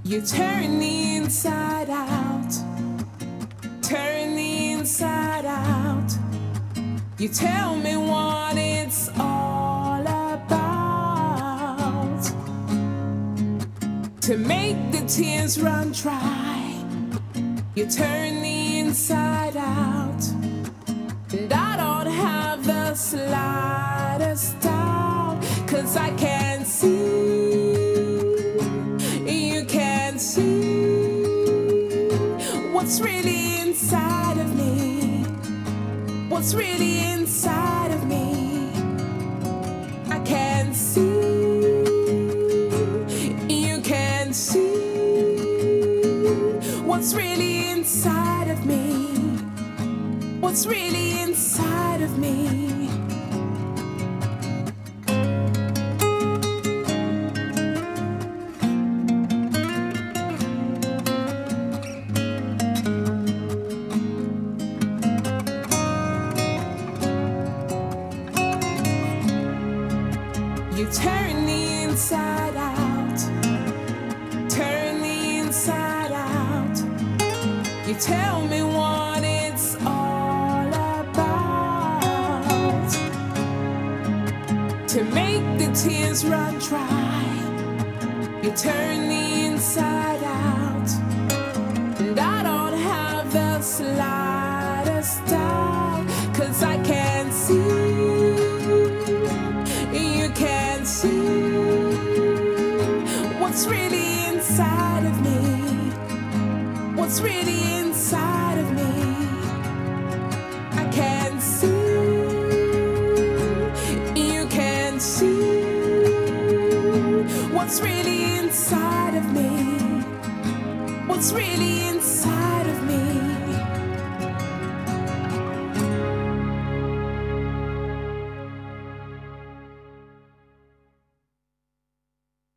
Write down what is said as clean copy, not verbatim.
You turn the inside out, turn the inside out. You tell me what it's all about. To make the tears run dry, you turn the inside out. And I don't have the slightest doubt, 'cause I can see, you can see what's really inside of me, what's really inside of me. I can see, you can see what's really inside of me, what's really inside of me. You turn the inside out, turn the inside out. You tell me what it's all about. To make the tears run dry, you turn the inside out. And I don't have the slightest doubt, 'cause I can see, you can see what's really inside of me, what's really inside of me. I can see, you can see what's really inside of me, what's really inside of me.